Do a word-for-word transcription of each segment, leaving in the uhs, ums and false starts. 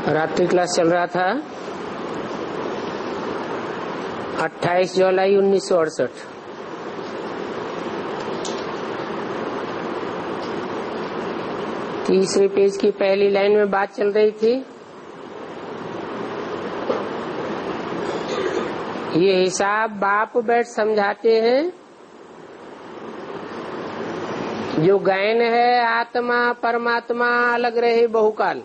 रात्रि क्लास चल रहा था अट्ठाईस जुलाई उन्नीस सौ अड़सठ। तीसरे पेज की पहली लाइन में बात चल रही थी, ये हिसाब बाप बैठ समझाते हैं। जो गैन है आत्मा परमात्मा अलग रहे बहुकाल।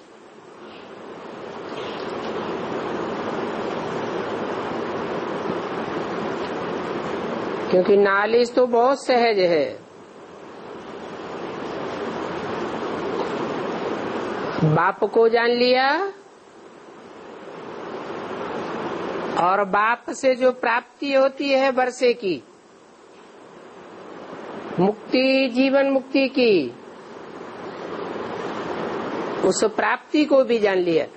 क्योंकि नॉलेज तो बहुत सहज है, बाप को जान लिया और बाप से जो प्राप्ति होती है वर्षे की मुक्ति, जीवन मुक्ति की, उस प्राप्ति को भी जान लिया।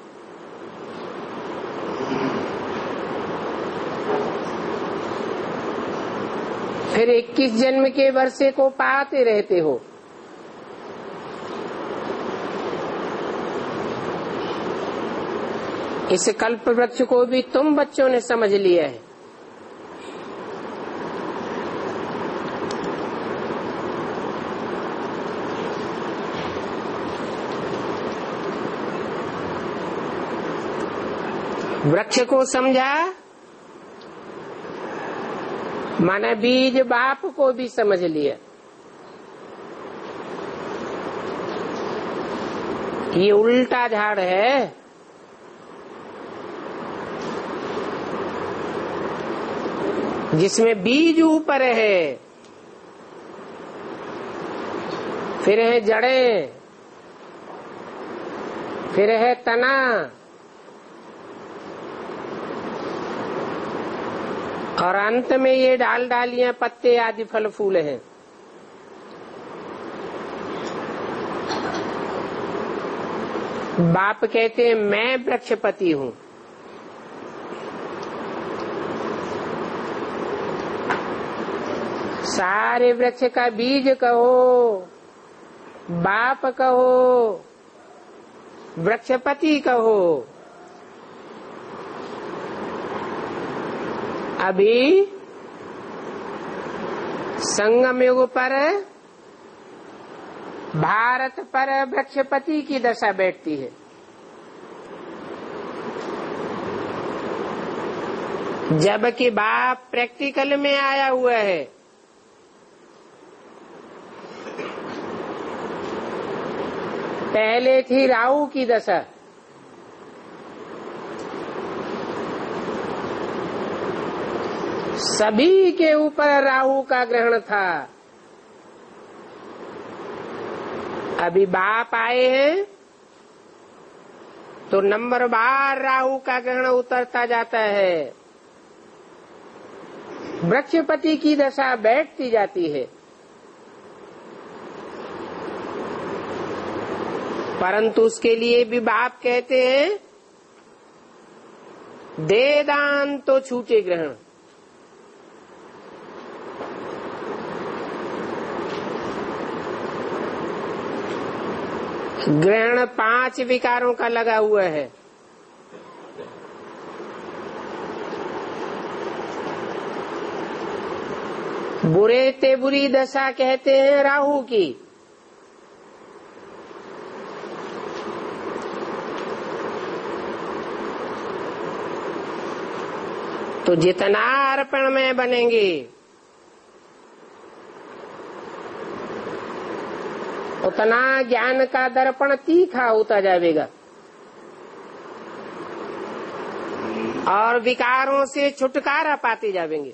फिर इक्कीस जन्म के वर्षे को पाते रहते हो। इस कल्प वृक्ष को भी तुम बच्चों ने समझ लिया है। वृक्ष को समझा माने बीज बाप को भी समझ लिया। ये उल्टा झाड़ है। जिसमें बीज ऊपर है, फिर है जड़ें, फिर है तना, और अंत में ये डाल डालियां, पत्ते आदि फल फूल हैं। बाप कहते हैं मैं वृक्षपति हूँ। सारे वृक्ष का बीज कहो, बाप कहो, वृक्षपति कहो। अभी संगम युग पर भारत पर वृक्षपति की दशा बैठती है। जबकि बाप प्रैक्टिकल में आया हुआ है। पहले थी राहु की दशा, सभी के ऊपर राहु का ग्रहण था। अभी बाप आए हैं तो नंबर बार राहु का ग्रहण उतरता जाता है, वृक्षपति की दशा बैठती जाती है। परंतु उसके लिए भी बाप कहते हैं दे दान तो छूटे ग्रहण। ग्रहण पांच विकारों का लगा हुआ है। बुरे ते बुरी दशा कहते हैं राहु की। तो जितना अर्पण में बनेंगे उतना ज्ञान का दर्पण तीखा होता जाएगा और विकारों से छुटकारा पाते जाएंगे।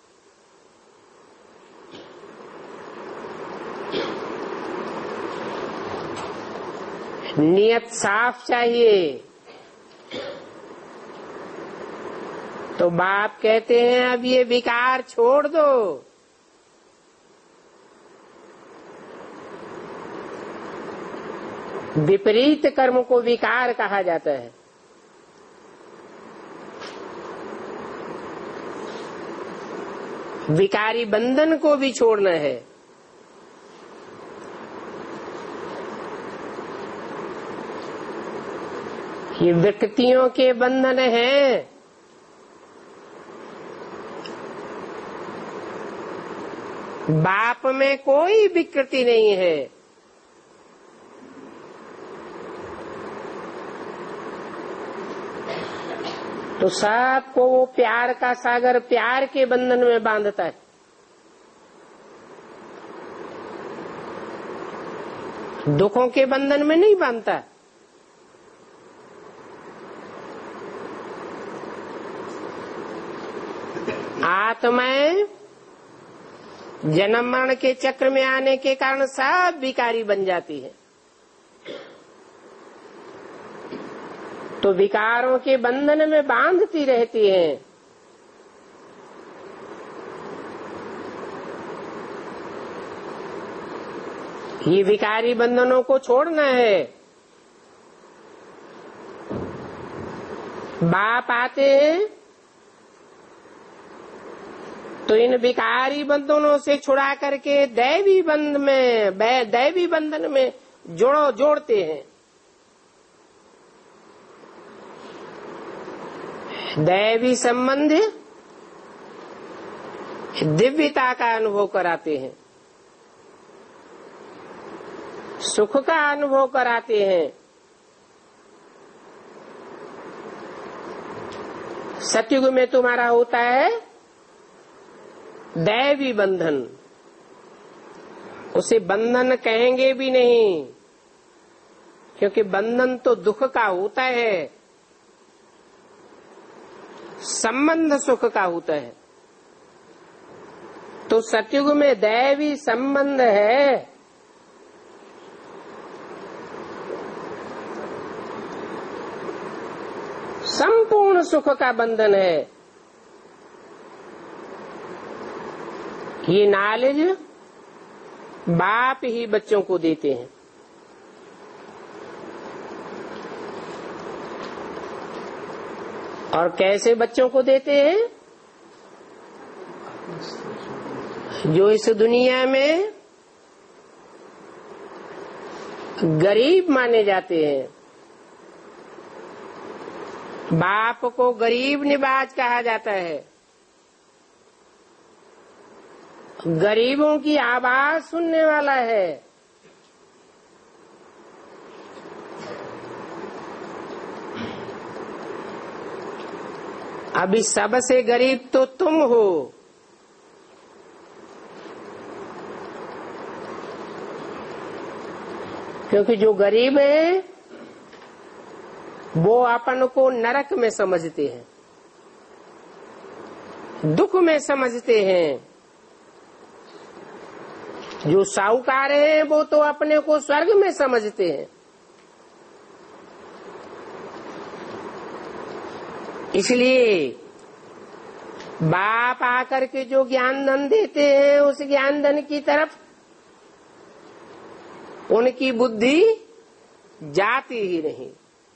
नियत साफ चाहिए। तो बाप कहते हैं अब ये विकार छोड़ दो। विपरीत कर्म को विकार कहा जाता है। विकारी बंधन को भी छोड़ना है। ये विकृतियों के बंधन हैं। बाप में कोई विकृति नहीं है। तो सबको वो प्यार का सागर प्यार के बंधन में बांधता है। दुखों के बंधन में नहीं बांधता। आत्माएं जन्म मरण के चक्र में आने के कारण सब विकारी बन जाती है। तो विकारों के बंधन में बांधती रहती हैं। ये विकारी बंधनों को छोड़ना है। बाप आते हैं तो इन विकारी बंधनों से छुड़ा करके दैवी बंध में दैवी बंधन में जोड़ो जोड़ते हैं। दैवी संबंध दिव्यता का अनुभव कराते हैं, सुख का अनुभव कराते हैं। सतयुग में तुम्हारा होता है दैवी बंधन। उसे बंधन कहेंगे भी नहीं, क्योंकि बंधन तो दुख का होता है, संबंध सुख का होता है। तो सतयुग में दैवी संबंध है। संपूर्ण सुख का बंधन है। ये नॉलेज बाप ही बच्चों को देते हैं। और कैसे बच्चों को देते हैं? जो इस दुनिया में गरीब माने जाते हैं। बाप को गरीब निवाज कहा जाता है। गरीबों की आवाज सुनने वाला है। अभी सबसे गरीब तो तुम हो। क्योंकि जो गरीब है वो अपन को नरक में समझते हैं, दुख में समझते हैं। जो साहूकार हैं वो तो अपने को स्वर्ग में समझते हैं। इसलिए बाप आकर के जो ज्ञान धन देते हैं, उस ज्ञान धन की तरफ उनकी बुद्धि जाती ही नहीं।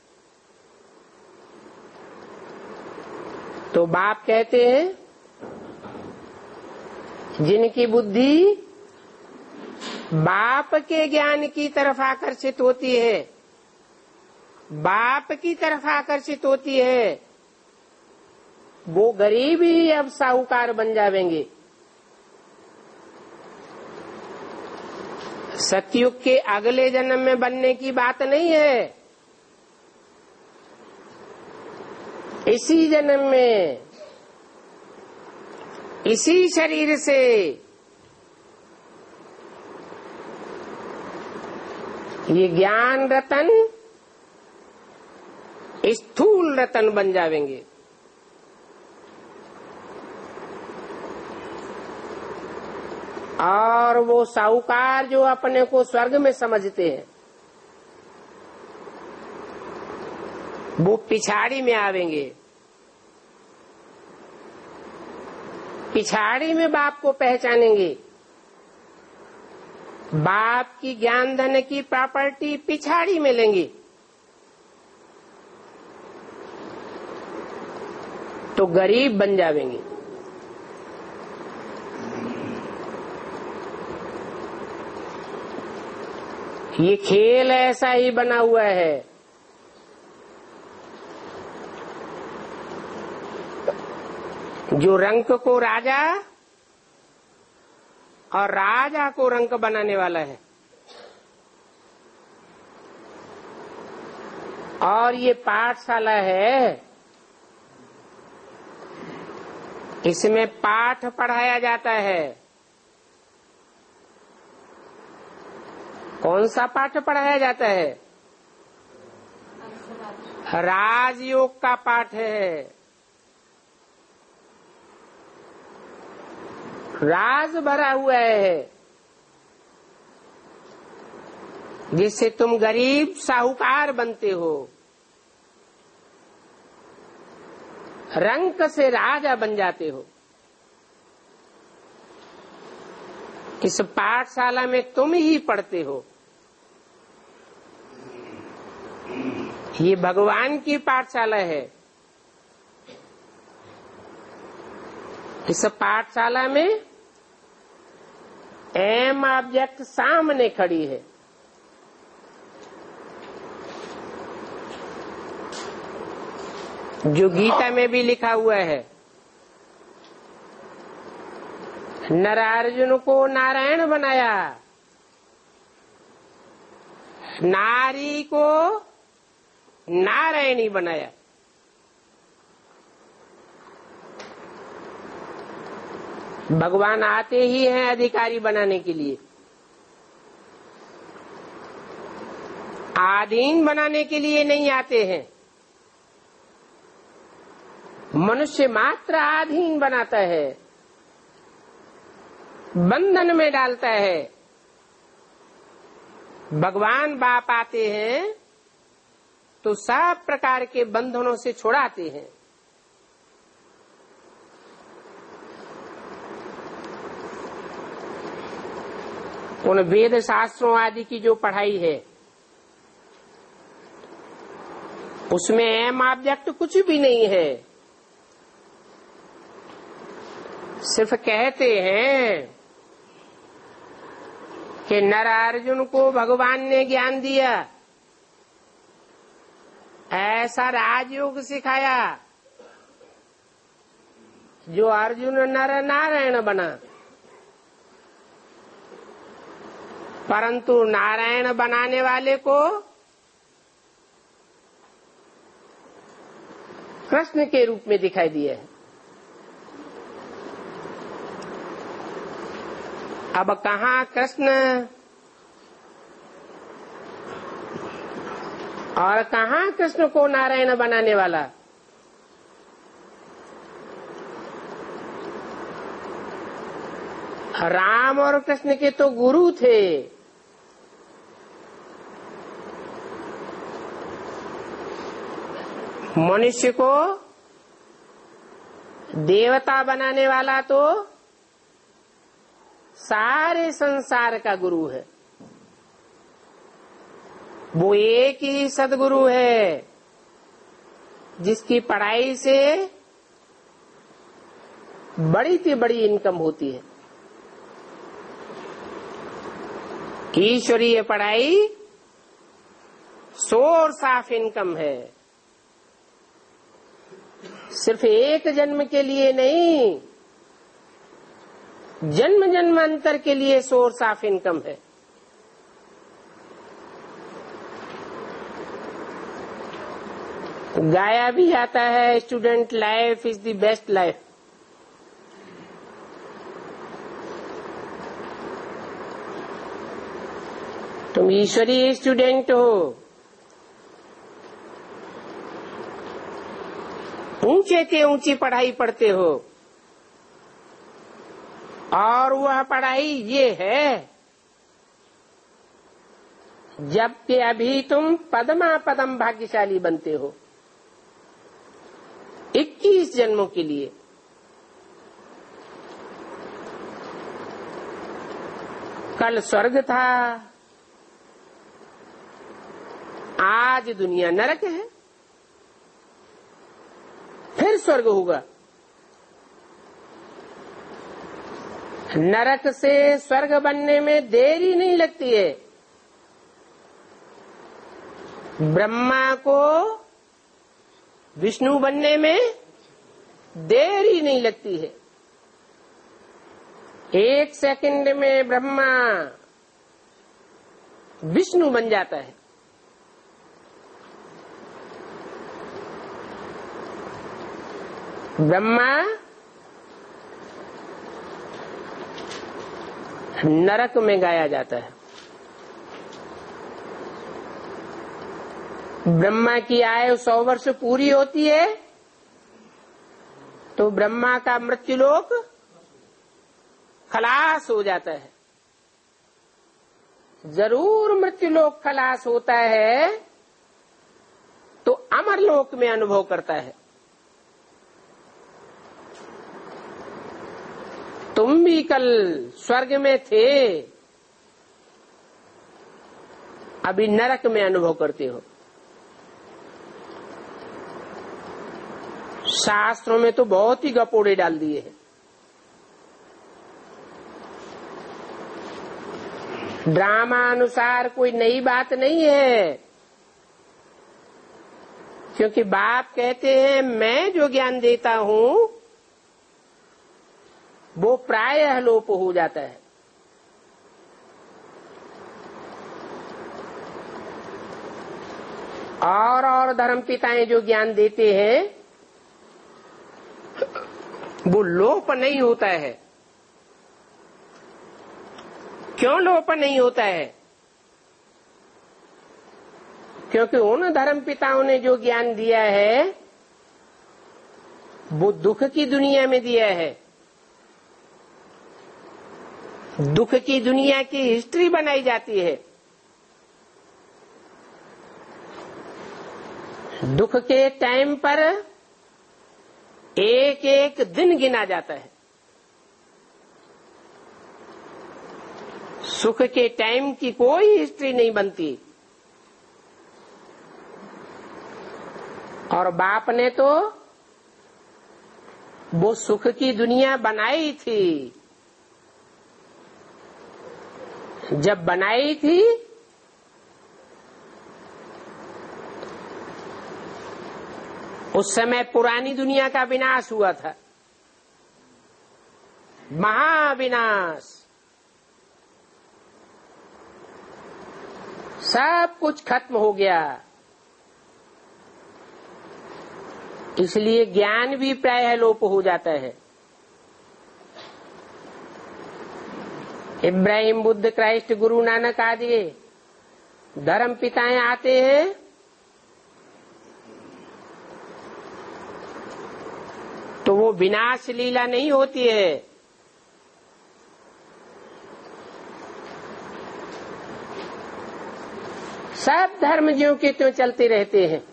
तो बाप कहते हैं जिनकी बुद्धि बाप के ज्ञान की तरफ आकर्षित होती है, बाप की तरफ आकर्षित होती है, वो गरीब ही अब साहूकार बन जावेंगे। सतयुग के अगले जन्म में बनने की बात नहीं है। इसी जन्म में इसी शरीर से ये ज्ञान रतन स्थूल रतन बन जावेंगे। और वो साहूकार जो अपने को स्वर्ग में समझते हैं, वो पिछाड़ी में आवेंगे। पिछाड़ी में बाप को पहचानेंगे। बाप की ज्ञान धन की प्रॉपर्टी पिछाड़ी में लेंगे। तो गरीब बन जावेंगे। ये खेल ऐसा ही बना हुआ है। जो रंक को राजा और राजा को रंक बनाने वाला है। और ये पाठशाला है, इसमें पाठ पढ़ाया जाता है। कौन सा पाठ पढ़ाया जाता है? राजयोग का पाठ है। राज भरा हुआ है, जिससे तुम गरीब साहूकार बनते हो, रंक से राजा बन जाते हो। इस पाठशाला में तुम ही पढ़ते हो। ये भगवान की पाठशाला है। इस पाठशाला में एम ऑब्जेक्ट सामने खड़ी है। जो गीता में भी लिखा हुआ है, नरार्जुन को नारायण बनाया, नारी को नारायणी बनाया। भगवान आते ही हैं अधिकारी बनाने के लिए, आधीन बनाने के लिए नहीं आते हैं। मनुष्य मात्र आधीन बनाता है, बंधन में डालता है। भगवान बाप आते हैं तो सब प्रकार के बंधनों से छुड़ाते हैं। उन वेद शास्त्रों आदि की जो पढ़ाई है, उसमें एम ऑब्जेक्ट कुछ भी नहीं है। सिर्फ कहते हैं कि नर अर्जुन को भगवान ने ज्ञान दिया, ऐसा राजयोग सिखाया जो अर्जुन नर नारायण बना। परंतु नारायण बनाने वाले को कृष्ण के रूप में दिखाई दिया है। अब कहाँ कृष्ण और कहाँ कृष्ण को नारायण बनाने वाला? राम और कृष्ण के तो गुरु थे। मनुष्य को देवता बनाने वाला तो सारे संसार का गुरु है। वो एक ही सदगुरु है जिसकी पढ़ाई से बड़ी से बड़ी इनकम होती है। ईश्वरीय पढ़ाई सोर्स ऑफ इनकम है, सिर्फ एक जन्म के लिए नहीं, जन्म जन्मांतर के लिए सोर्स ऑफ इनकम है। गाया भी जाता है, student life is the best life. तुम ईश्वरीय स्टूडेंट हो, ऊंचे के ऊंची पढ़ाई पढ़ते हो, और वह पढ़ाई ये है जबकि अभी तुम पदमा पदम भाग्यशाली बनते हो इक्कीस जन्मों के लिए। कल स्वर्ग था, आज दुनिया नरक है, फिर स्वर्ग होगा। नरक से स्वर्ग बनने में देरी नहीं लगती है। ब्रह्मा को विष्णु बनने में देर ही नहीं लगती है। एक सेकंड में ब्रह्मा विष्णु बन जाता है। ब्रह्मा नरक में गाया जाता है। ब्रह्मा की आयु सौ वर्ष पूरी होती है तो ब्रह्मा का मृत्युलोक खलास हो जाता है। जरूर मृत्युलोक खलास होता है तो अमरलोक में अनुभव करता है। तुम भी कल स्वर्ग में थे, अभी नरक में अनुभव करते हो। शास्त्रों में तो बहुत ही गपोड़े डाल दिए हैं। ड्रामा अनुसार कोई नई बात नहीं है, क्योंकि बाप कहते हैं मैं जो ज्ञान देता हूं वो प्रायः लोप हो जाता है। और और धर्म पिताएं जो ज्ञान देते हैं वो लोप नहीं होता है। क्यों लोप नहीं होता है? क्योंकि उन धर्म पिताओं ने जो ज्ञान दिया है वो दुख की दुनिया में दिया है। दुख की दुनिया की हिस्ट्री बनाई जाती है। दुख के टाइम पर एक एक दिन गिना जाता है। सुख के टाइम की कोई हिस्ट्री नहीं बनती। और बाप ने तो वो सुख की दुनिया बनाई थी। जब बनाई थी उस समय पुरानी दुनिया का विनाश हुआ था, महाविनाश। सब कुछ खत्म हो गया। इसलिए ज्ञान भी प्रायः लोप हो जाता है। इब्राहिम, बुद्ध, क्राइस्ट, गुरु नानक आदि धर्म पिताएं आते हैं तो वो विनाश लीला नहीं होती है। सब धर्म ज्यों के त्यों चलते रहते हैं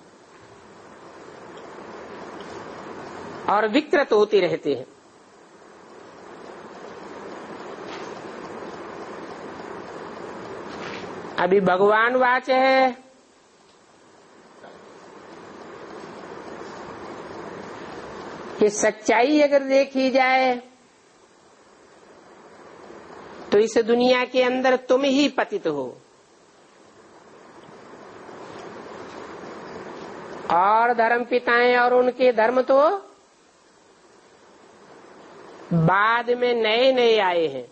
और विकृत होते रहते हैं। अभी भगवान वाच है कि सच्चाई अगर देखी जाए तो इस दुनिया के अंदर तुम ही पतित हो और धर्म पिताएं और उनके धर्म तो बाद में नए नए आए हैं।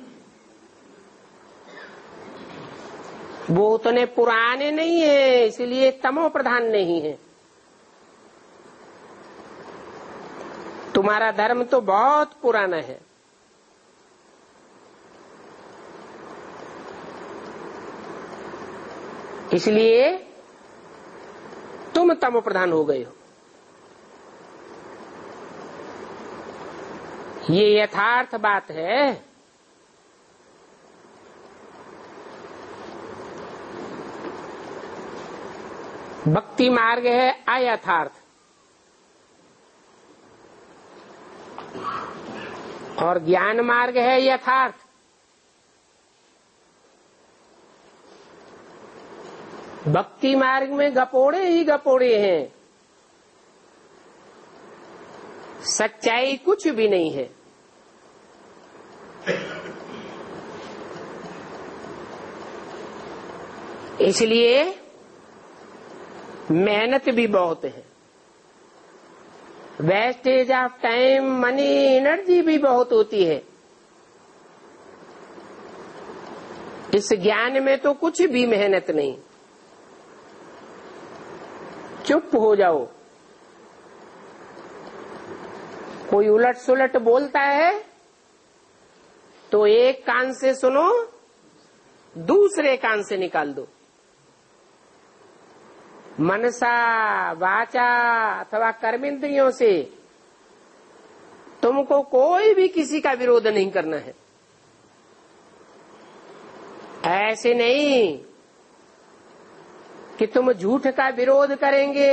वो उतने पुराने नहीं है, इसलिए तमो प्रधान नहीं है। तुम्हारा धर्म तो बहुत पुराना है। इसलिए तुम तमो प्रधान हो गए हो। ये यथार्थ बात है। भक्ति मार्ग है अयथार्थ और ज्ञान मार्ग है यथार्थ। भक्ति मार्ग में गपोड़े ही गपोड़े हैं, सच्चाई कुछ भी नहीं है। इसलिए मेहनत भी बहुत है। Wastage of time, money, energy भी बहुत होती है। इस ज्ञान में तो कुछ भी मेहनत नहीं। चुप हो जाओ। कोई उलट सुलट बोलता है तो एक कान से सुनो, दूसरे कान से निकाल दो। मनसा, वाचा अथवा कर्मेंद्रियों से तुमको कोई भी किसी का विरोध नहीं करना है। ऐसे नहीं कि तुम झूठ का विरोध करेंगे,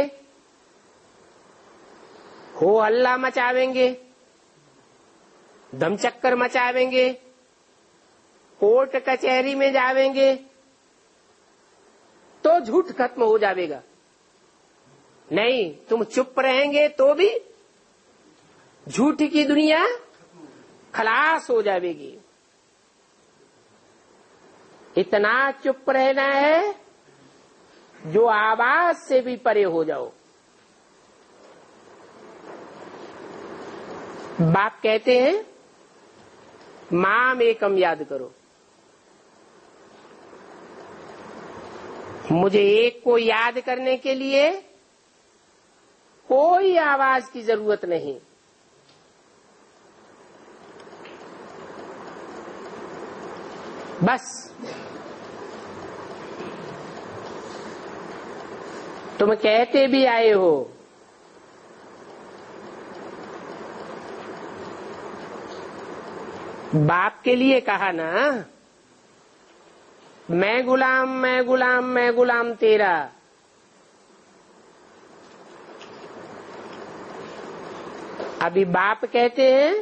हो हल्ला मचावेंगे, धमचक्कर मचावेंगे, कोर्ट कचहरी में जावेंगे तो झूठ खत्म हो जाएगा। नहीं, तुम चुप रहेंगे तो भी झूठ की दुनिया खलास हो जाएगी। इतना चुप रहना है जो आवाज से भी परे हो जाओ। बाप कहते हैं माम एकम याद करो, मुझे एक को याद करने के लिए कोई आवाज की जरूरत नहीं। बस तुम कहते भी आए हो बाप के लिए कहा ना, मैं गुलाम मैं गुलाम मैं गुलाम तेरा। अभी बाप कहते हैं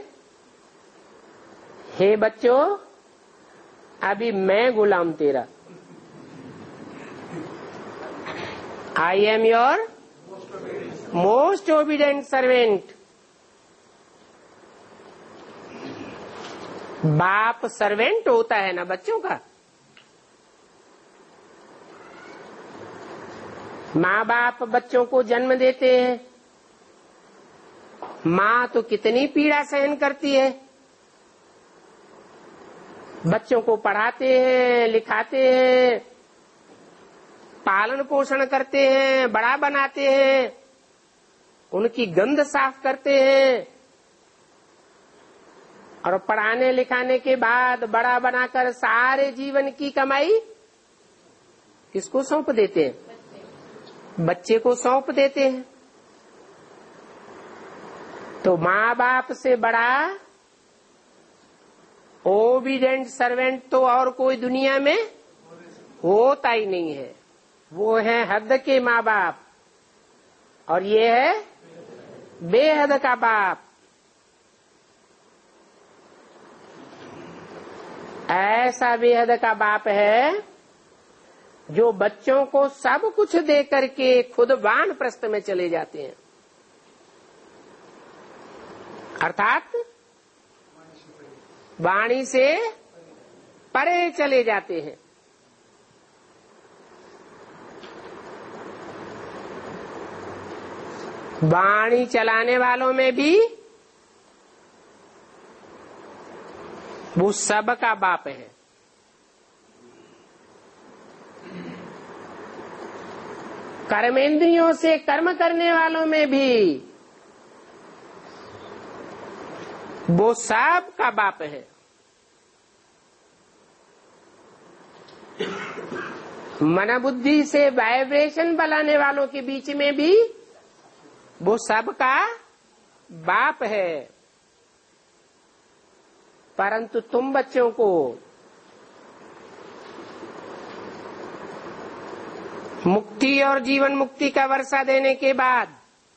हे बच्चों, अभी मैं गुलाम तेरा। I am your most obedient servant. बाप सर्वेंट होता है ना बच्चों का। माँ बाप बच्चों को जन्म देते हैं, माँ तो कितनी पीड़ा सहन करती है, बच्चों को पढ़ाते हैं, लिखाते हैं, पालन पोषण करते हैं, बड़ा बनाते हैं, उनकी गंध साफ करते हैं और पढ़ाने लिखाने के बाद बड़ा बनाकर सारे जीवन की कमाई किसको सौंप देते हैं? बच्चे को सौंप देते हैं। तो माँ बाप से बड़ा ओबीडेंट सर्वेंट तो और कोई दुनिया में होता ही नहीं है। वो है हद के माँ बाप और ये है बेहद का बाप। ऐसा बेहद का बाप है जो बच्चों को सब कुछ दे करके खुद वानप्रस्थ में चले जाते हैं, अर्थात वाणी से परे चले जाते हैं। वाणी चलाने वालों में भी वो सबका बाप है। कर्मेंद्रियों से कर्म करने वालों में भी वो सबका बाप है। मन बुद्धि से वाइब्रेशन बनाने वालों के बीच में भी वो सबका बाप है। परंतु तुम बच्चों को मुक्ति और जीवन मुक्ति का वर्षा देने के बाद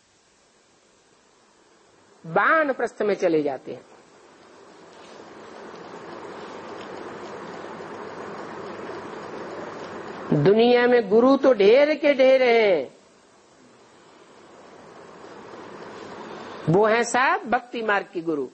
वानप्रस्थ में चले जाते हैं। दुनिया में गुरु तो ढेर के ढेर हैं, वो हैं सब भक्ति मार्ग की गुरु।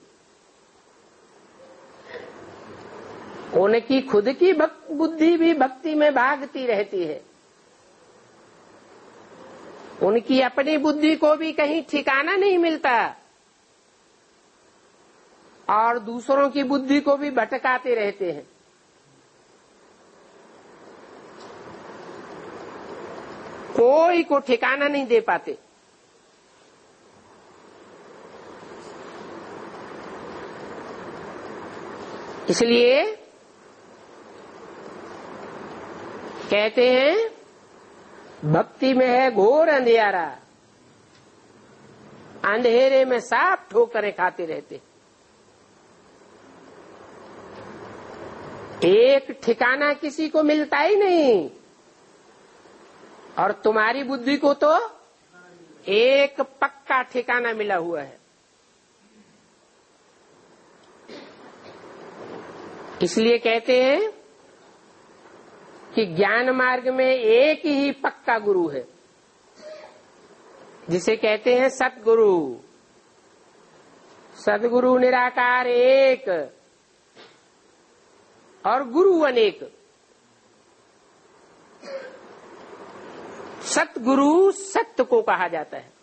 उनकी खुद की बुद्धि भी भक्ति में भागती रहती है। उनकी अपनी बुद्धि को भी कहीं ठिकाना नहीं मिलता और दूसरों की बुद्धि को भी भटकाते रहते हैं। कोई को ठिकाना नहीं दे पाते। इसलिए कहते हैं भक्ति में है घोर अंधियारा, अंधेरे में साफ ठोकरें खाते रहते। एक ठिकाना किसी को मिलता ही नहीं और तुम्हारी बुद्धि को तो एक पक्का ठिकाना मिला हुआ है। इसलिए कहते हैं कि ज्ञान मार्ग में एक ही पक्का गुरु है, जिसे कहते हैं सतगुरु। सदगुरु निराकार एक और गुरु अनेक। सतगुरु सत्य को कहा जाता है,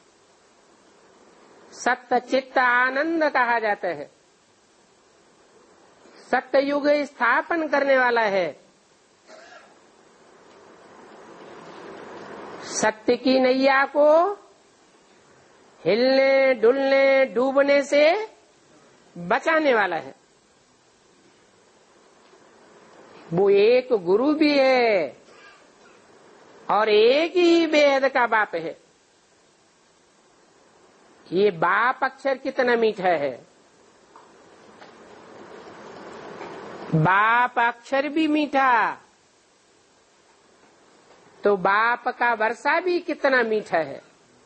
सत्य चित्त आनंद कहा जाता है, सत्य युग स्थापन करने वाला है। सत्य की नैया को हिलने डुलने डूबने से बचाने वाला है। वो एक गुरु भी है और एक ही बेहद का बाप है। ये बाप अक्षर कितना मीठा है, बाप अक्षर भी मीठा तो बाप का वर्षा भी कितना मीठा है।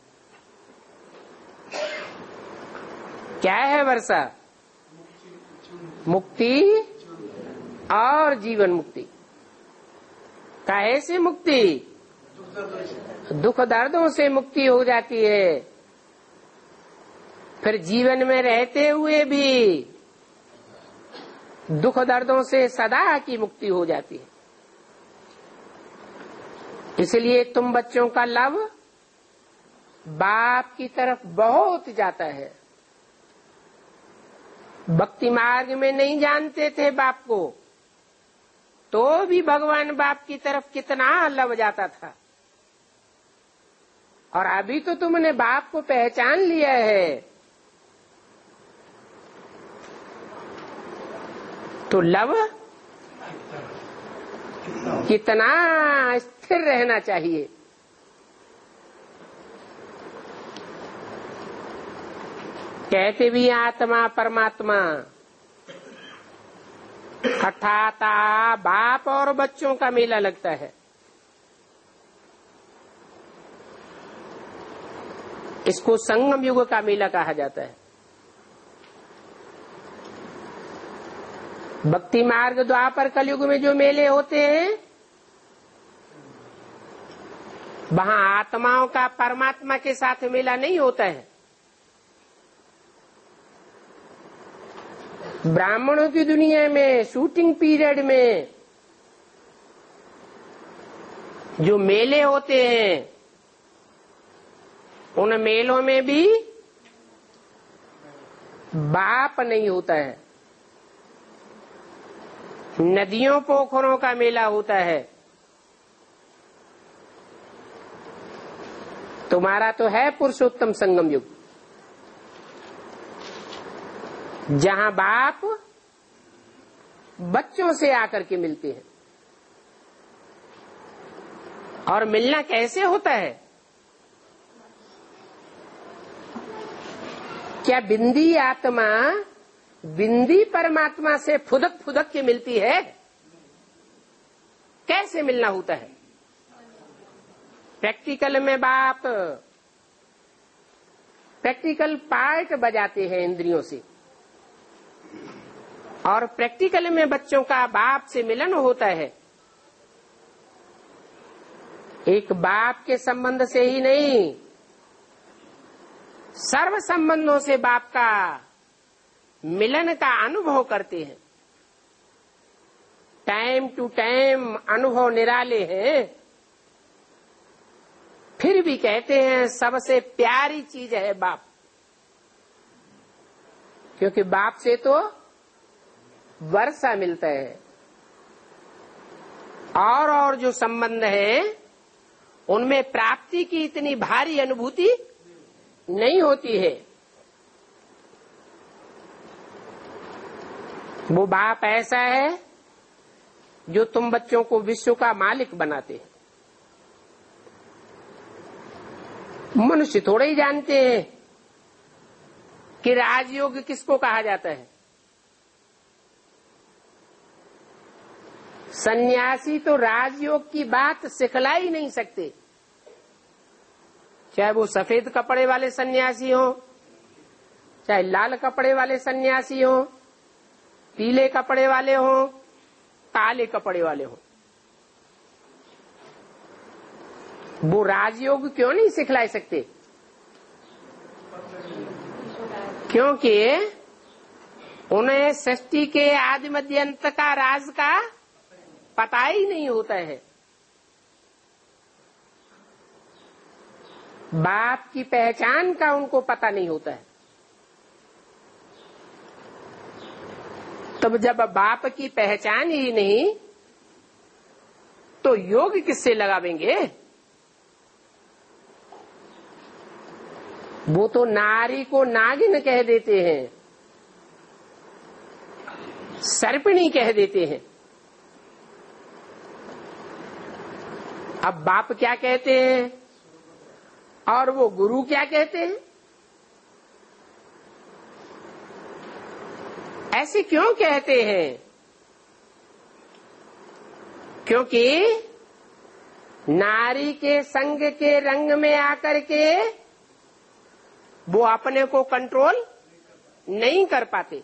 क्या है वर्षा? मुक्ति और जीवन मुक्ति। काहे से मुक्ति? दुख दर्दों से मुक्ति हो जाती है। फिर जीवन में रहते हुए भी दुख दर्दों से सदा की मुक्ति हो जाती है। इसलिए तुम बच्चों का लव बाप की तरफ बहुत जाता है। भक्ति मार्ग में नहीं जानते थे बाप को, तो भी भगवान बाप की तरफ कितना लव जाता था। और अभी तो तुमने बाप को पहचान लिया है, तो लव कितना स्थिर रहना चाहिए। कहते भी आत्मा परमात्मा, अर्थात बाप और बच्चों का मेला लगता है। इसको संगम युग का मेला कहा जाता है। भक्ति मार्ग द्वापर कलयुग में जो मेले होते हैं, वहां आत्माओं का परमात्मा के साथ मेला नहीं होता है। ब्राह्मणों की दुनिया में शूटिंग पीरियड में जो मेले होते हैं, उन मेलों में भी बाप नहीं होता है। नदियों पोखरों का मेला होता है। तुम्हारा तो है पुरुषोत्तम संगम युग, जहां बाप बच्चों से आकर के मिलते हैं। और मिलना कैसे होता है? क्या बिंदी आत्मा बिंदी परमात्मा से फुदक फुदक के मिलती है? कैसे मिलना होता है? प्रैक्टिकल में बाप प्रैक्टिकल पार्ट बजाते हैं इंद्रियों से, और प्रैक्टिकल में बच्चों का बाप से मिलन होता है। एक बाप के संबंध से ही नहीं, सर्व संबंधों से बाप का मिलन का अनुभव करते हैं। टाइम टू टाइम अनुभव निराले हैं, फिर भी कहते हैं सबसे प्यारी चीज है बाप, क्योंकि बाप से तो वर्षा मिलता है। और और जो संबंध है उनमें प्राप्ति की इतनी भारी अनुभूति नहीं होती है। वो बाप ऐसा है जो तुम बच्चों को विश्व का मालिक बनाते हैं। मनुष्य थोड़े ही जानते हैं कि राजयोग किसको कहा जाता है। सन्यासी तो राजयोग की बात सिखला ही नहीं सकते, चाहे वो सफेद कपड़े वाले सन्यासी हो, चाहे लाल कपड़े वाले सन्यासी हो, पीले कपड़े वाले हो, काले कपड़े वाले हो। वो राजयोग क्यों नहीं सिखला सकते? क्योंकि उन्हें सृष्टि के आदि मध्य अंत का राज का पता ही नहीं होता है। बाप की पहचान का उनको पता नहीं होता है। तब जब बाप की पहचान ही नहीं तो योग किससे लगावेंगे? वो तो नारी को नागिन कह देते हैं, सर्पिणी कह देते हैं। अब बाप क्या कहते हैं और वो गुरु क्या कहते हैं? ऐसे क्यों कहते हैं? क्योंकि नारी के संग के रंग में आकर के वो अपने को कंट्रोल नहीं कर पाते।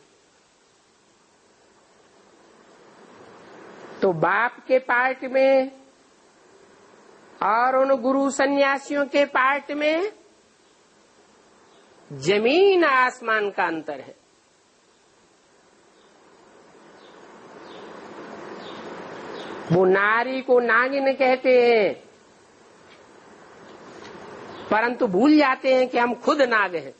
तो बाप के पार्ट में और उन गुरु सन्यासियों के पार्ट में जमीन आसमान का अंतर है। वो नारी को नागिन कहते हैं, परंतु भूल जाते हैं कि हम खुद नाग हैं।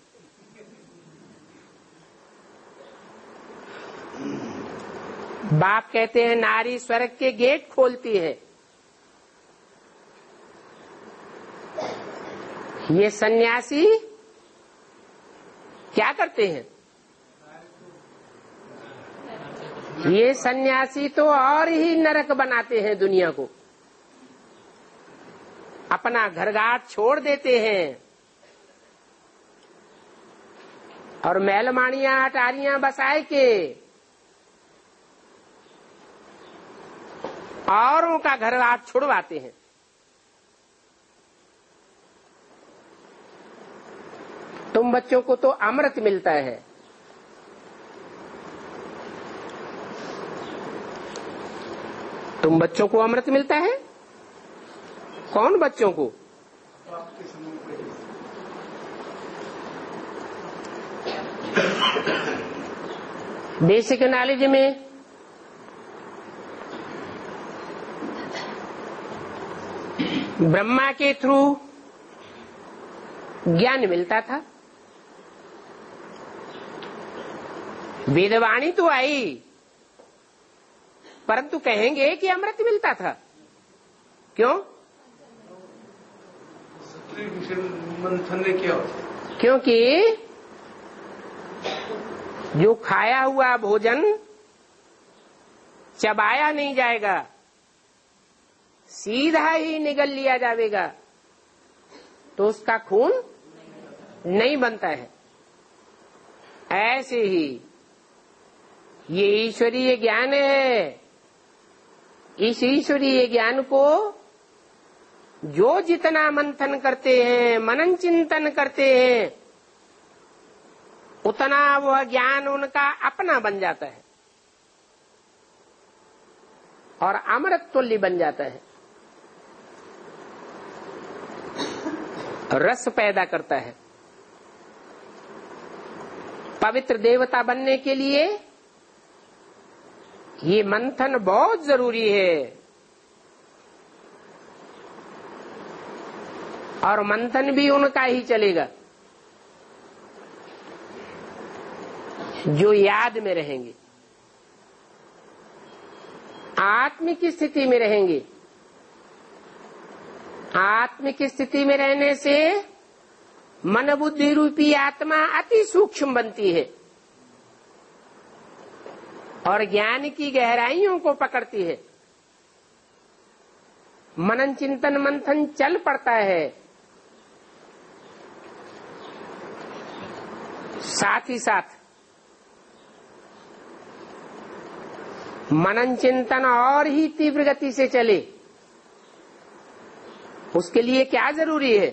बाप कहते हैं नारी स्वर्ग के गेट खोलती है। ये सन्यासी क्या करते हैं? ये सन्यासी तो और ही नरक बनाते हैं दुनिया को। अपना घरघाट छोड़ देते हैं और महलमाड़ियां अटारियां बसाए के औरों का घरघाट छुड़वाते हैं। तुम बच्चों को तो अमृत मिलता है, तुम बच्चों को अमृत मिलता है। कौन बच्चों को? बेसिक नॉलेज में ब्रह्मा के थ्रू ज्ञान मिलता था। वेदवाणी तो आई, परंतु कहेंगे कि अमृत मिलता था। क्यों? मंथन ने क्या? क्योंकि जो खाया हुआ भोजन चबाया नहीं जाएगा, सीधा ही निगल लिया जाएगा, तो उसका खून नहीं बनता है। ऐसे ही ये ईश्वरीय ज्ञान है। इस ईश्वरीय ज्ञान को जो जितना मंथन करते हैं, मनन चिंतन करते हैं, उतना वह ज्ञान उनका अपना बन जाता है और अमृत तुल्य बन जाता है, रस पैदा करता है। पवित्र देवता बनने के लिए ये मंथन बहुत जरूरी है। और मंथन भी उनका ही चलेगा जो याद में रहेंगे, आत्मिक स्थिति में रहेंगे। आत्मिक स्थिति में रहने से मन बुद्धि रूपी आत्मा अति सूक्ष्म बनती है और ज्ञान की गहराइयों को पकड़ती है। मनन चिंतन मंथन चल पड़ता है, साथ ही साथ मनन चिंतन और ही तीव्र गति से चले, उसके लिए क्या जरूरी है?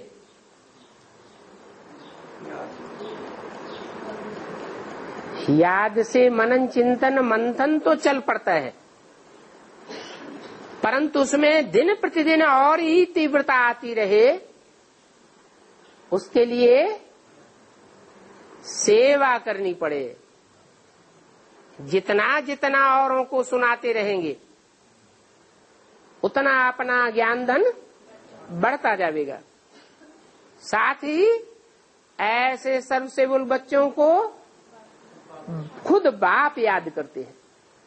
याद से मनन चिंतन मंथन तो चल पड़ता है, परंतु उसमें दिन प्रतिदिन और ही तीव्रता आती रहे, उसके लिए सेवा करनी पड़े। जितना जितना औरों को सुनाते रहेंगे उतना अपना ज्ञान धन बढ़ता जाएगा। साथ ही ऐसे सर्वसेवुल बच्चों को खुद बाप याद करते हैं।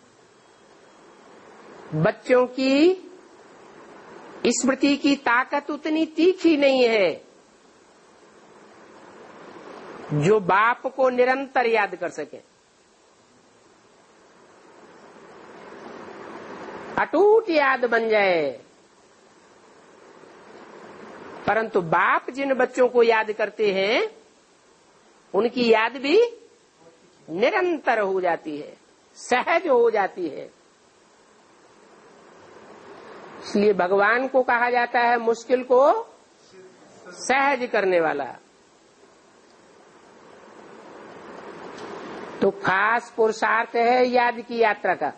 बच्चों की स्मृति की ताकत उतनी तीखी नहीं है जो बाप को निरंतर याद कर सके। अटूट याद बन जाए, परंतु बाप जिन बच्चों को याद करते हैं उनकी याद भी निरंतर हो जाती है, सहज हो जाती है। इसलिए भगवान को कहा जाता है मुश्किल को सहज करने वाला। तो खास पुरुषार्थ है याद की यात्रा का।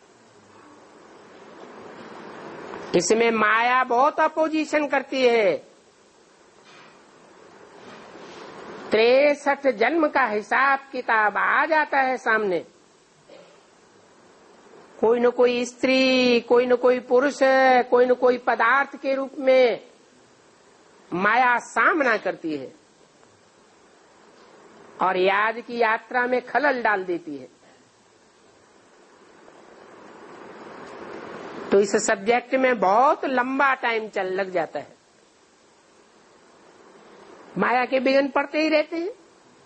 इसमें माया बहुत अपोजिशन करती है। तिरसठ जन्म का हिसाब किताब आ जाता है सामने। कोई न कोई स्त्री, कोई न कोई पुरुष, कोई न कोई पदार्थ के रूप में माया सामना करती है और याद की यात्रा में खलल डाल देती है। तो इस सब्जेक्ट में बहुत लंबा टाइम चल लग जाता है। माया के विघ्न पड़ते ही रहते हैं।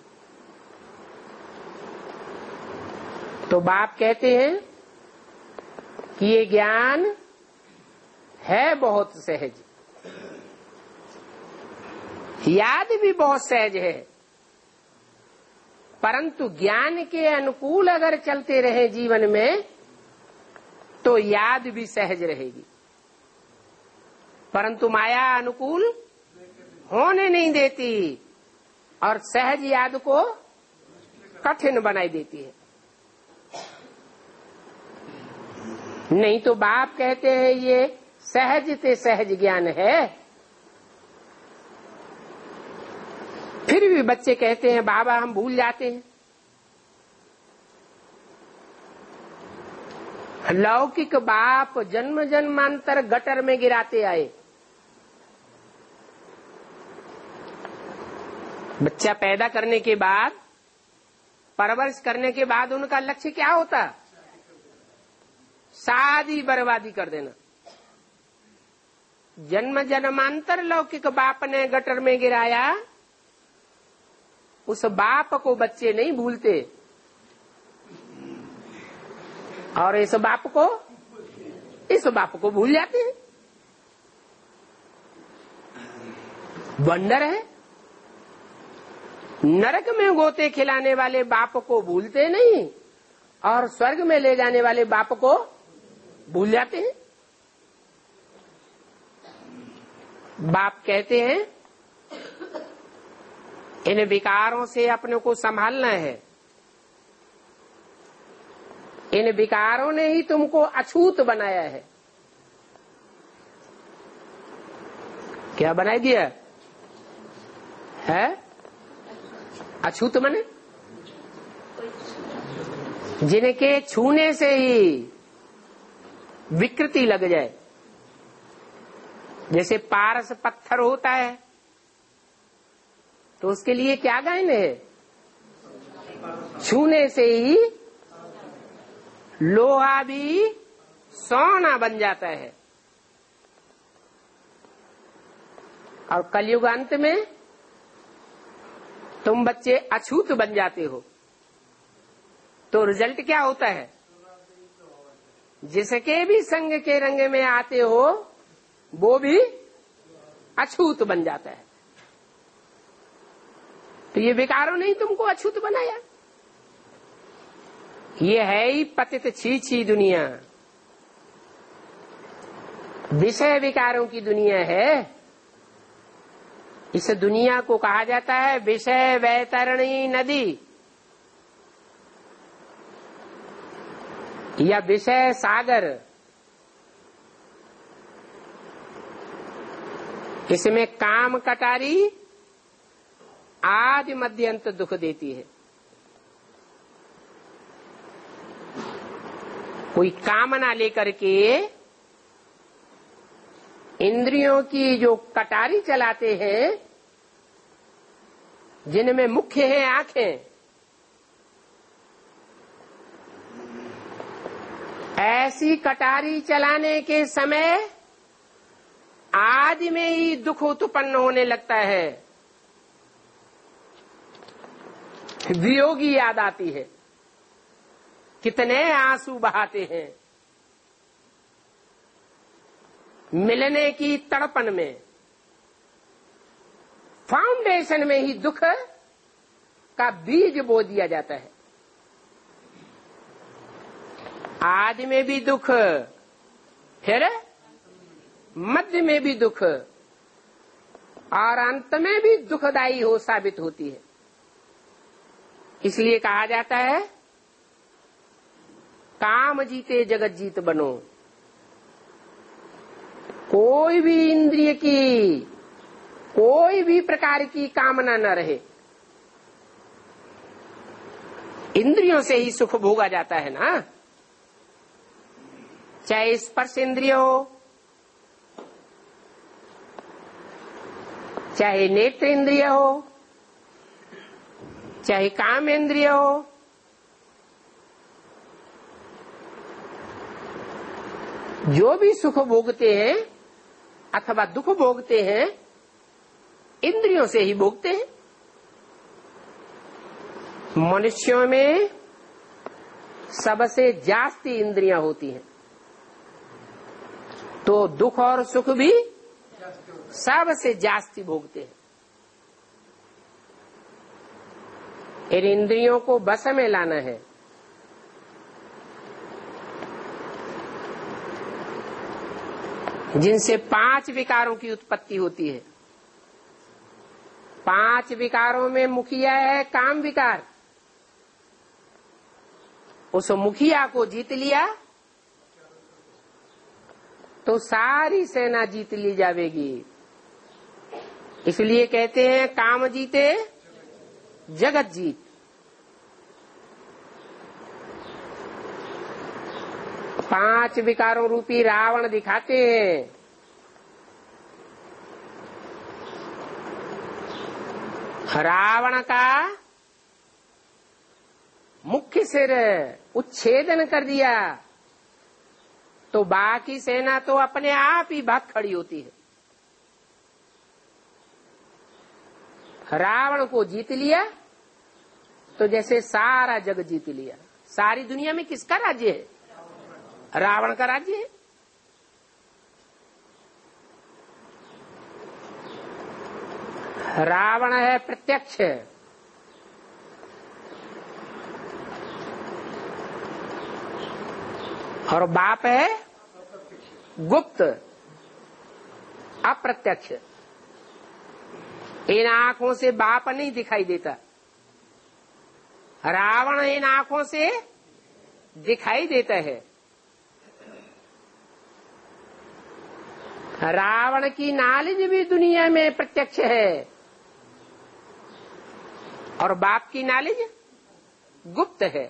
तो बाप कहते हैं कि ये ज्ञान है बहुत सहज, याद भी बहुत सहज है, परंतु ज्ञान के अनुकूल अगर चलते रहे जीवन में तो याद भी सहज रहेगी, परंतु माया अनुकूल होने नहीं देती और सहज याद को कठिन बनाई देती है। नहीं तो बाप कहते हैं ये सहज ते सहज ज्ञान है। फिर भी बच्चे कहते हैं बाबा हम भूल जाते हैं। लौकिक बाप जन्म जन्मांतर गटर में गिराते आए। बच्चा पैदा करने के बाद, परवरिश करने के बाद उनका लक्ष्य क्या होता? शादी बर्बादी कर देना। जन्म जन्मांतर लौकिक बाप ने गटर में गिराया, उस बाप को बच्चे नहीं भूलते और इस बाप को इस बाप को भूल जाते हैं। वंडर है, नरक में गोते खिलाने वाले बाप को भूलते नहीं और स्वर्ग में ले जाने वाले बाप को भूल जाते हैं। बाप कहते हैं इन विकारों से अपने को संभालना है। इन विकारों ने ही तुमको अछूत बनाया है। क्या बनाई दिया है? अछूत बने जिनके छूने से ही विकृति लग जाए। जैसे पारस पत्थर होता है, तो उसके लिए क्या गायन है? छूने से ही लोहा भी सोना बन जाता है। और कलयुग अंत में तुम बच्चे अछूत बन जाते हो, तो रिजल्ट क्या होता है? जिसके भी संग के रंग में आते हो वो भी अछूत बन जाता है। तो ये विकारों ने ही तुमको अछूत बनाया। ये है ही पतित छी छी दुनिया, विषय विकारों की दुनिया है। इस दुनिया को कहा जाता है विषय वैतरणी नदी या विषय सागर। इसमें काम कटारी आदि मध्य अंत दुख देती है। कोई कामना लेकर के इंद्रियों की जो कटारी चलाते हैं, जिनमें मुख्य है आंखें, ऐसी कटारी चलाने के समय आदि में ही दुख उत्पन्न होने लगता है। वियोगी याद आती है, कितने आंसू बहाते हैं मिलने की तड़पन में। फाउंडेशन में ही दुख का बीज बो दिया जाता है। आदि में भी दुख, फिर मध्य में भी दुख, और अंत में भी दुखदायी हो साबित होती है। इसलिए कहा जाता है काम जीते जगत जीत बनो। कोई भी इंद्रिय की, कोई भी प्रकार की कामना न रहे। इंद्रियों से ही सुख भोगा जाता है ना, चाहे स्पर्श इंद्रिय हो, चाहे नेत्र इंद्रिय हो, चाहे काम इंद्रिय हो। जो भी सुख भोगते हैं अथवा दुख भोगते हैं, इंद्रियों से ही भोगते हैं। मनुष्यों में सबसे जास्ती इंद्रियां होती हैं, तो दुख और सुख भी सबसे जास्ती भोगते हैं। इन इंद्रियों को बस में लाना है। जिनसे पांच विकारों की उत्पत्ति होती है। पांच विकारों में मुखिया है काम विकार। उस मुखिया को जीत लिया तो सारी सेना जीत ली जाएगी। इसलिए कहते हैं काम जीते जगत जीत। पांच विकारों रूपी रावण दिखाते हैं। रावण का मुख्य सिर उच्छेदन कर दिया तो बाकी सेना तो अपने आप ही भाग खड़ी होती है। रावण को जीत लिया तो जैसे सारा जग जीत लिया। सारी दुनिया में किसका राज्य है? रावण का राज्य है। रावण है प्रत्यक्ष, और बाप है गुप्त अप्रत्यक्ष। इन आंखों से बाप नहीं दिखाई देता, रावण इन आंखों से दिखाई देता है। रावण की नॉलेज भी दुनिया में प्रत्यक्ष है और बाप की नॉलेज गुप्त है।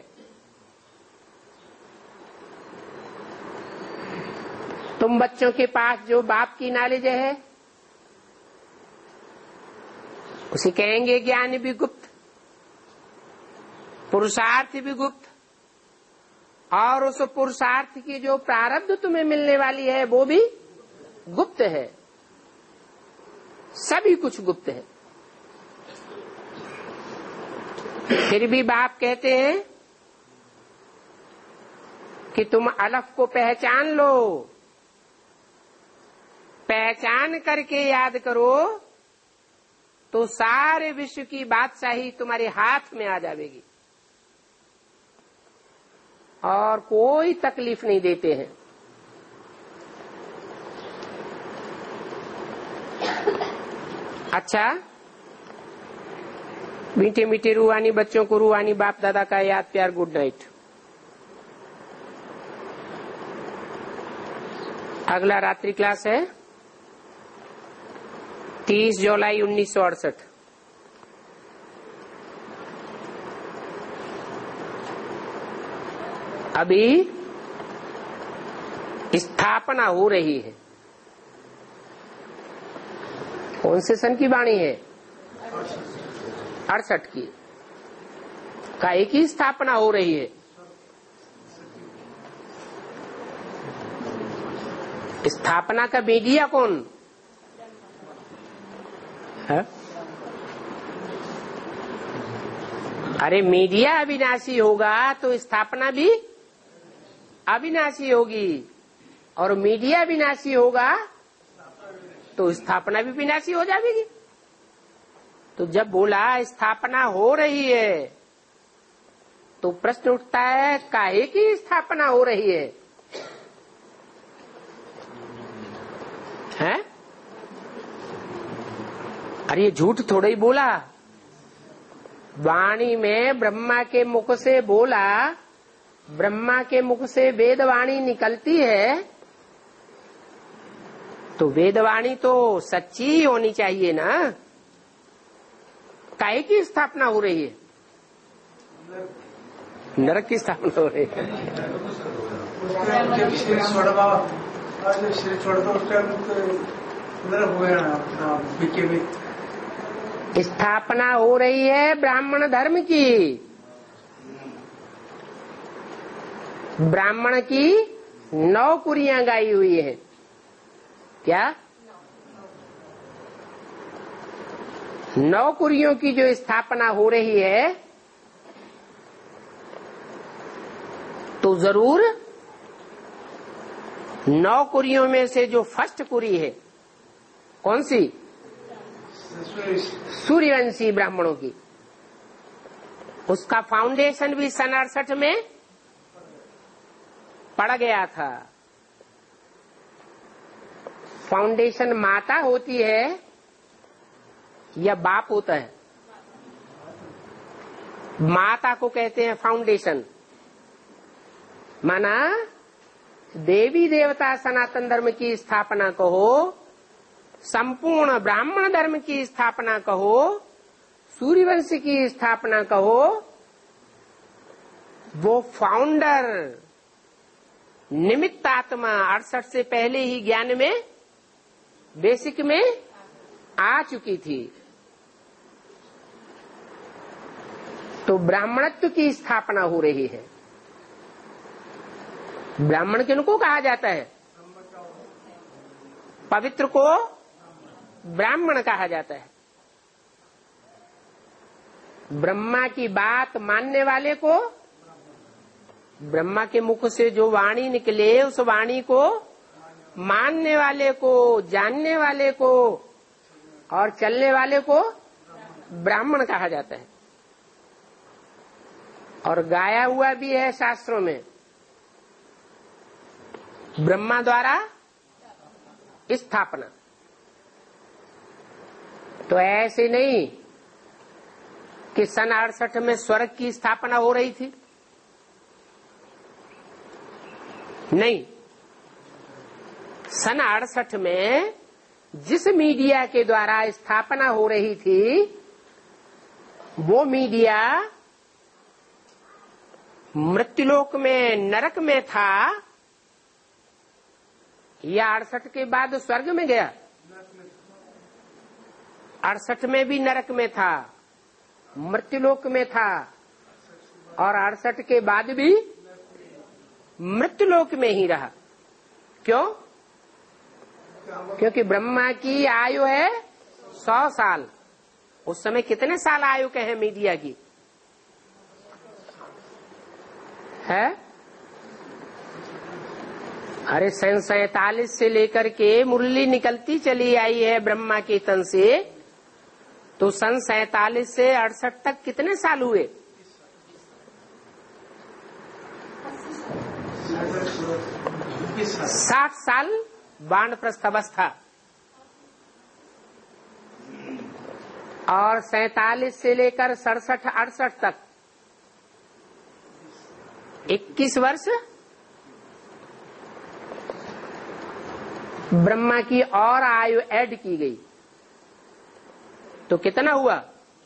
तुम बच्चों के पास जो बाप की नॉलेज है उसे कहेंगे ज्ञान भी गुप्त, पुरुषार्थ भी गुप्त, और उस पुरुषार्थ की जो प्रारब्ध तुम्हें मिलने वाली है वो भी गुप्त है। सभी कुछ गुप्त है। फिर भी बाप कहते हैं कि तुम अलफ को पहचान लो, पहचान करके याद करो तो सारे विश्व की बादशाही तुम्हारे हाथ में आ जाएगी और कोई तकलीफ नहीं देते हैं। अच्छा, मीठे मीठे रूहानी बच्चों को रूहानी बाप दादा का याद प्यार, गुड नाइट। अगला रात्रि क्लास है तीस जुलाई उन्नीस सौ अड़सठ। अभी स्थापना हो रही है। कौन से सन की वाणी है? अड़सठ की। काय की स्थापना हो रही है? स्थापना का मीडिया कौन है? अरे मीडिया अविनाशी होगा तो स्थापना भी अविनाशी होगी, और मीडिया विनाशी होगा तो स्थापना भी विनाशी हो जाएगी। तो जब बोला स्थापना हो रही है तो प्रश्न उठता है काहे की स्थापना हो रही है? हैं? अरे ये झूठ थोड़ा ही बोला। वाणी में ब्रह्मा के मुख से बोला, ब्रह्मा के मुख से वेदवाणी निकलती है तो वेदवाणी तो सच्ची ही होनी चाहिए ना। काहे की स्थापना हो रही है? नरक की स्थापना हो रही है। स्थापना हो रही है ब्राह्मण धर्म की। ब्राह्मण की नौ कुरियां गाई हुई है। क्या? नौ कुरियों की जो स्थापना हो रही है तो जरूर नौ कुरियों में से जो फर्स्ट कुरी है कौन सी? सूर्यवंशी ब्राह्मणों की। उसका फाउंडेशन भी सन अड़सठ में पड़ गया था। फाउंडेशन माता होती है या बाप होता है? माता को कहते हैं फाउंडेशन। माना देवी देवता सनातन धर्म की स्थापना कहो, संपूर्ण ब्राह्मण धर्म की स्थापना कहो, सूर्यवंश की स्थापना कहो, वो फाउंडर निमित्त आत्मा अड़सठ से पहले ही ज्ञान में बेसिक में आ चुकी थी। तो ब्राह्मणत्व की स्थापना हो रही है। ब्राह्मण किनको कहा जाता है? पवित्र को ब्राह्मण कहा जाता है। ब्रह्मा की बात मानने वाले को, ब्रह्मा के मुख से जो वाणी निकले उस वाणी को मानने वाले को, जानने वाले को और चलने वाले को ब्राह्मण कहा जाता है। और गाया हुआ भी है शास्त्रों में, ब्रह्मा द्वारा स्थापना। तो ऐसे नहीं कि सन अड़सठ में स्वर्ग की स्थापना हो रही थी, नहीं। सन अड़सठ में जिस मीडिया के द्वारा स्थापना हो रही थी वो मीडिया मृत्युलोक में, नरक में था या अड़सठ के बाद स्वर्ग में गया? अड़सठ में भी नरक में था, मृत्युलोक में था, और अड़सठ के बाद भी मृत्युलोक में ही रहा। क्यों? क्योंकि ब्रह्मा की आयु है सौ साल। उस समय कितने साल आयु के हैं मीडिया की? है अरे सन सैतालीस से लेकर के मुरली निकलती चली आई है ब्रह्मा के तन से, तो सन सैतालीस से अड़सठ तक कितने साल हुए? साठ साल वानप्रस्थ अवस्था, और सैतालीस से लेकर सड़सठ अड़सठ तक इक्कीस वर्ष ब्रह्मा की और आयु ऐड की गई, तो कितना हुआ?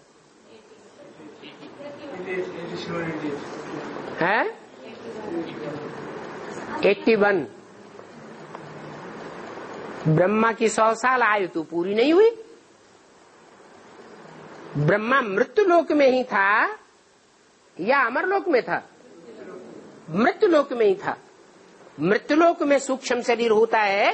है इक्यासी। ब्रह्मा की सौ साल आयु तो पूरी नहीं हुई। ब्रह्मा मृत्युलोक में ही था या अमरलोक में था? मृत्युलोक में ही था। मृत्युलोक में सूक्ष्म शरीर होता है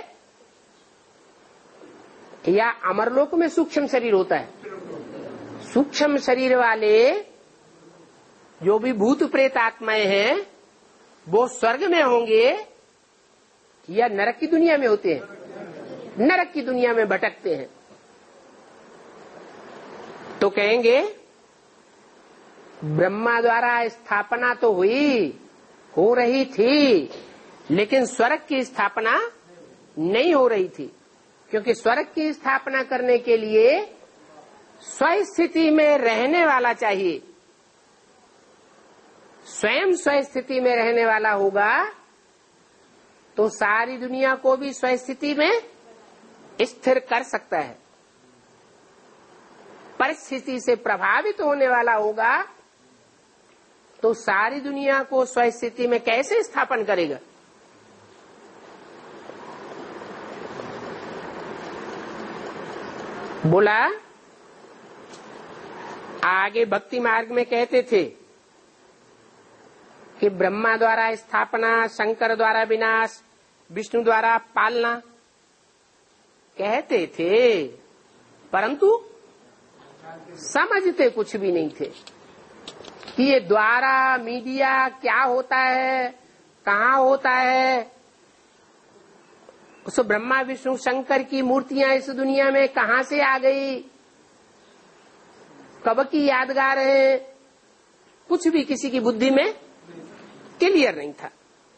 या अमरलोक में सूक्ष्म शरीर होता है? सूक्ष्म शरीर वाले जो भी भूत प्रेत आत्माएं हैं वो स्वर्ग में होंगे या नरक की दुनिया में होते हैं? नरक की दुनिया में भटकते हैं। तो कहेंगे ब्रह्मा द्वारा स्थापना तो हुई, हो रही थी, लेकिन स्वर्ग की स्थापना नहीं हो रही थी, क्योंकि स्वर्ग की स्थापना करने के लिए स्वस्थिति में रहने वाला चाहिए। स्वयं स्वस्थिति में रहने वाला होगा तो सारी दुनिया को भी स्वस्थिति में स्थिर कर सकता है। परिस्थिति से प्रभावित होने वाला होगा तो सारी दुनिया को स्वस्थिति में कैसे स्थापन करेगा? बोला आगे भक्ति मार्ग में कहते थे कि ब्रह्मा द्वारा स्थापना, शंकर द्वारा विनाश, विष्णु द्वारा पालना कहते थे, परंतु समझते कुछ भी नहीं थे कि ये द्वारा मीडिया क्या होता है, कहाँ होता है। उस ब्रह्मा विष्णु शंकर की मूर्तियां इस दुनिया में कहाँ से आ गई, कब की यादगार है, कुछ भी किसी की बुद्धि में क्लियर नहीं था,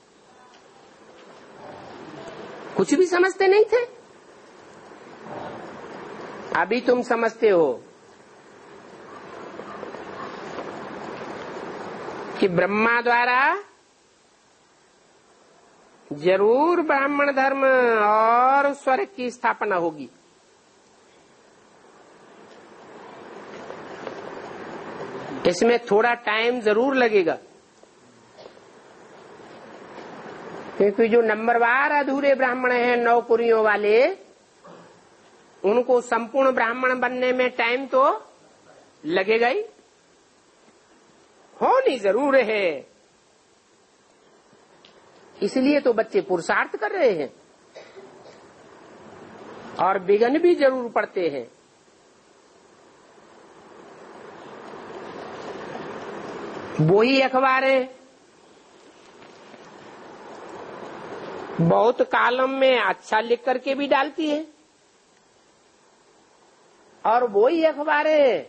कुछ भी समझते नहीं थे। अभी तुम समझते हो कि ब्रह्मा द्वारा जरूर ब्राह्मण धर्म और स्वर्ग की स्थापना होगी। इसमें थोड़ा टाइम जरूर लगेगा, क्योंकि जो नंबरवार अधूरे ब्राह्मण हैं नौकुरियों वाले, उनको संपूर्ण ब्राह्मण बनने में टाइम तो लगेगा ही, होनी जरूर है। इसलिए तो बच्चे पुरुषार्थ कर रहे हैं और विघ्न भी जरूर पड़ते हैं। वो ही अखबारें बहुत कालम में अच्छा लिख करके भी डालती हैं, और वो ही अखबारें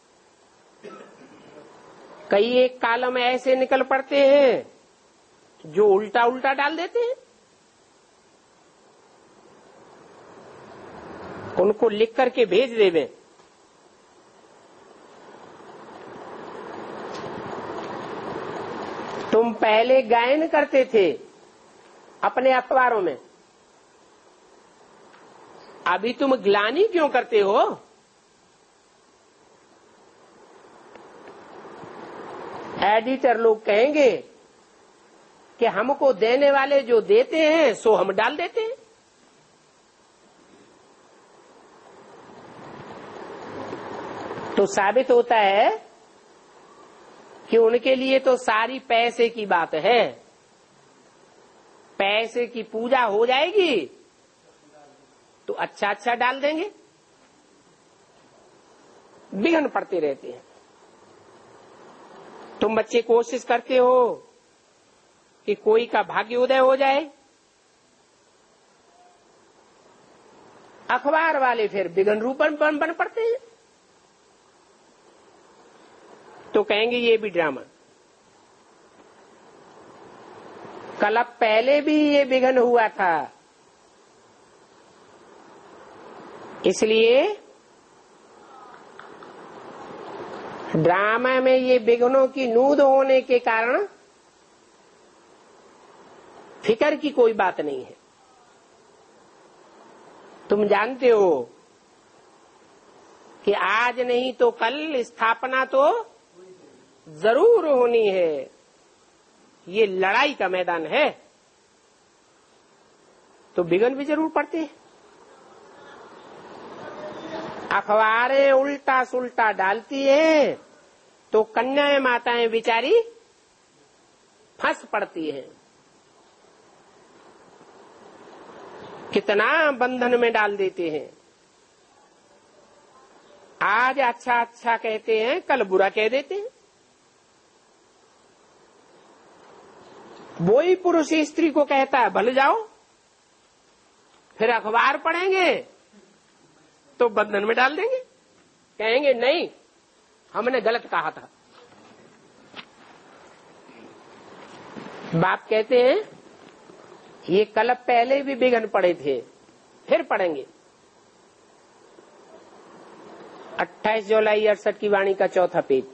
कई एक कालम ऐसे निकल पड़ते हैं जो उल्टा उल्टा डाल देते हैं। उनको लिख करके भेज देवे। तुम पहले गायन करते थे अपने अखबारों में, अभी तुम ग्लानि क्यों करते हो? एडिटर लोग कहेंगे कि हमको देने वाले जो देते हैं सो हम डाल देते हैं। तो साबित होता है कि उनके लिए तो सारी पैसे की बात है। पैसे की पूजा हो जाएगी तो अच्छा अच्छा डाल देंगे, विघ्न पड़ते रहते हैं। तुम बच्चे कोशिश करते हो कि कोई का भाग्य उदय हो जाए, अखबार वाले फिर विघ्न रूपन बन, बन पड़ते हैं। तो कहेंगे ये भी ड्रामा। कल अब पहले भी ये विघ्न हुआ था, इसलिए ड्रामा में ये विघ्नों की नूद होने के कारण फिक्र की कोई बात नहीं है। तुम जानते हो कि आज नहीं तो कल स्थापना तो जरूर होनी है। ये लड़ाई का मैदान है, तो विघ्न भी जरूर पड़ते हैं। अखबारें उल्टा सुल्टा डालती है तो कन्याएं माताएं बेचारी फंस पड़ती हैं। कितना बंधन में डाल देते हैं। आज अच्छा अच्छा कहते हैं, कल बुरा कह देते हैं। वो ही पुरुष स्त्री को कहता है भल जाओ, फिर अखबार पढ़ेंगे तो बंधन में डाल देंगे, कहेंगे नहीं हमने गलत कहा था। बाप कहते हैं ये कल पहले भी विघ्न पड़े थे, फिर पढ़ेंगे। अट्ठाईस जुलाई अड़सठ की वाणी का चौथा पेज।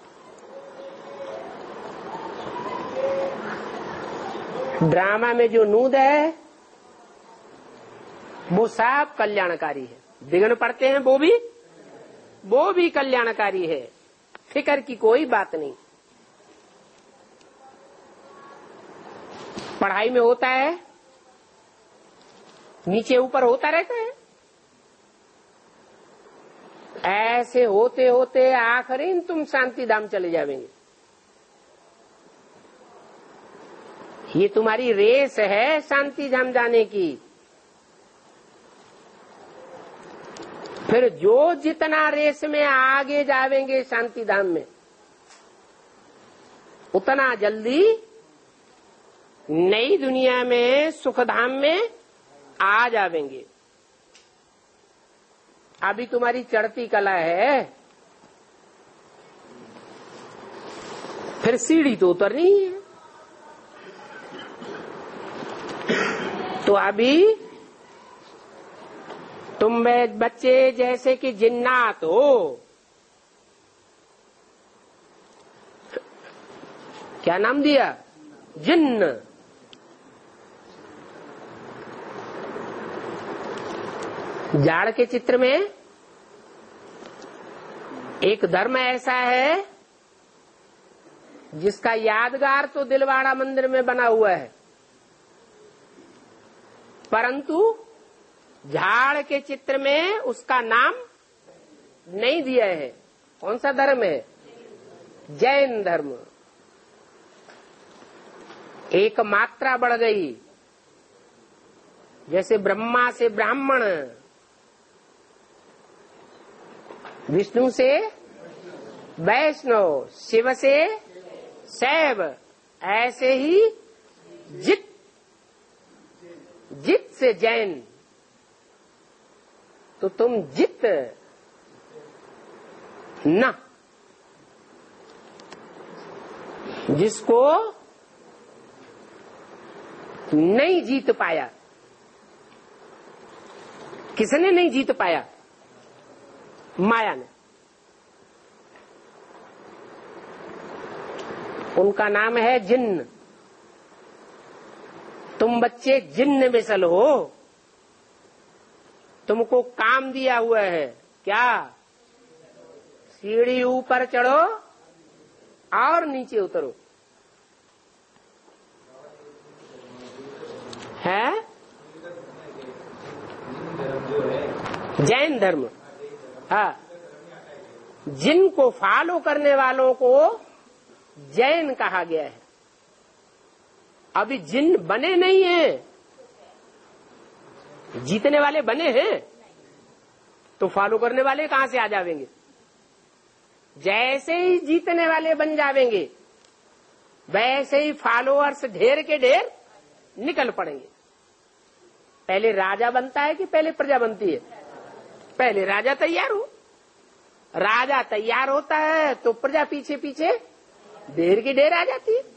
ड्रामा में जो नूद है वो सब कल्याणकारी है। विघ्न पड़ते हैं वो भी वो भी कल्याणकारी है। फिक्र की कोई बात नहीं। पढ़ाई में होता है, नीचे ऊपर होता रहता है। ऐसे होते होते आखिरी तुम शांति धाम चले जाएंगे। ये तुम्हारी रेस है शांति धाम जाने की। फिर जो जितना रेस में आगे जावेंगे शांति धाम में, उतना जल्दी नई दुनिया में सुख धाम में आ जावेंगे। अभी तुम्हारी चढ़ती कला है, फिर सीढ़ी तो उतरनी है। तो अभी तुम बच्चे जैसे कि जिन्नात हो। क्या नाम दिया? जिन्न। जाड़ के चित्र में एक धर्म ऐसा है जिसका यादगार तो दिलवाड़ा मंदिर में बना हुआ है, परंतु झाड़ के चित्र में उसका नाम नहीं दिया है। कौन सा धर्म है? जैन धर्म। एक मात्रा बढ़ गई, जैसे ब्रह्मा से ब्राह्मण, विष्णु से वैष्णव, शिव से शैव, ऐसे ही जित जित से जैन। तो तुम जित न, जिसको नहीं जीत पाया। किसने नहीं जीत पाया? माया ने। उनका नाम है जिन्न। तुम बच्चे जिन्न मिसल हो। तुमको काम दिया हुआ है क्या? सीढ़ी ऊपर चढ़ो और नीचे उतरो। है जैन धर्म। हाँ, जिनको फॉलो करने वालों को जैन कहा गया है। अभी जिन बने नहीं हैं, जीतने वाले बने हैं, तो फॉलो करने वाले कहां से आ जावेंगे? जैसे ही जीतने वाले बन जावेंगे वैसे ही फॉलोअर्स ढेर के ढेर निकल पड़ेंगे। पहले राजा बनता है कि पहले प्रजा बनती है? पहले राजा तैयार हो। राजा तैयार होता है तो प्रजा पीछे पीछे ढेर की ढेर आ जाती है।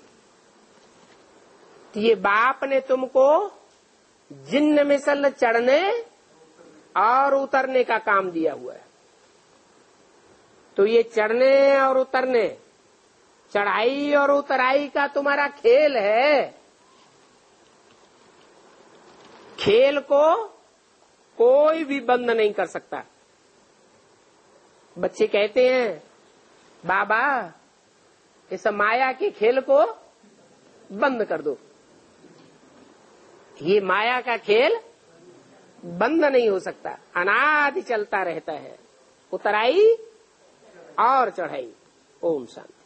तो ये बाप ने तुमको जिन्न मिसल चढ़ने और उतरने का काम दिया हुआ है। तो ये चढ़ने और उतरने, चढ़ाई और उतराई का तुम्हारा खेल है। खेल को कोई भी बंद नहीं कर सकता। बच्चे कहते हैं बाबा इस माया के खेल को बंद कर दो। ये माया का खेल बंद नहीं हो सकता, अनादि चलता रहता है, उतराई और चढ़ाई। ओम शांति।